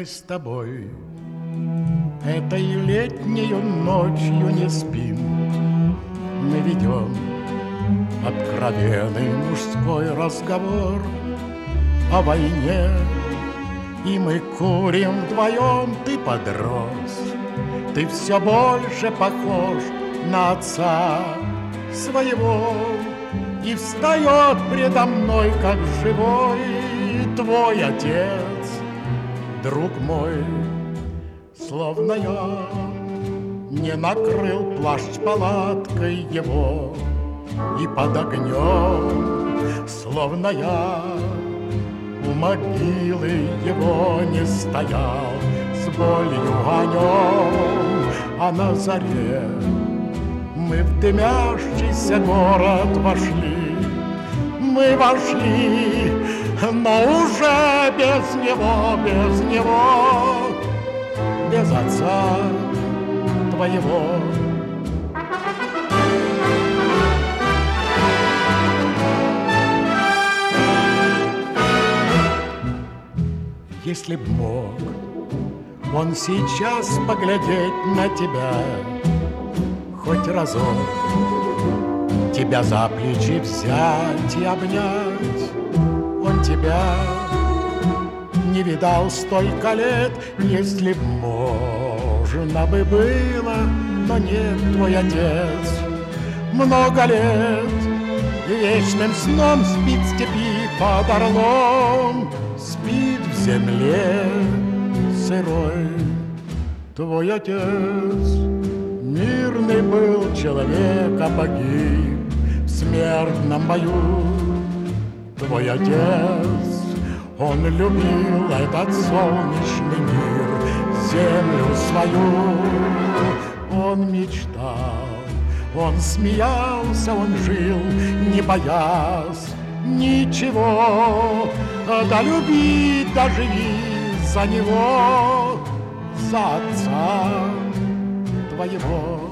Мы с тобой этой летнею ночью не спим. Мы ведем откровенный мужской разговор о войне, и мы курим вдвоем. Ты подрос, ты все больше похож на отца своего, и встает предо мной, как живой, твой отец, друг мой. Словно я не накрыл плащ палаткой его, и под огнем, словно я у могилы его не стоял с болью о нем, а на заре мы в дымящийся город вошли. Мы вошли, но уже без него, без отца твоего. Если б мог он сейчас поглядеть на тебя хоть разок, тебя за плечи взять и обнять, он тебя не видал столько лет. Если б можно бы было, но нет, твой отец много лет вечным сном спит в степи под орлом, спит в земле сырой. Твой отец мирный был человек, а погиб в смертном бою. Твой отец, он любил этот солнечный мир, землю свою. Он мечтал, он смеялся, он жил, не боясь ничего. Да люби, да живи за него, за отца твоего.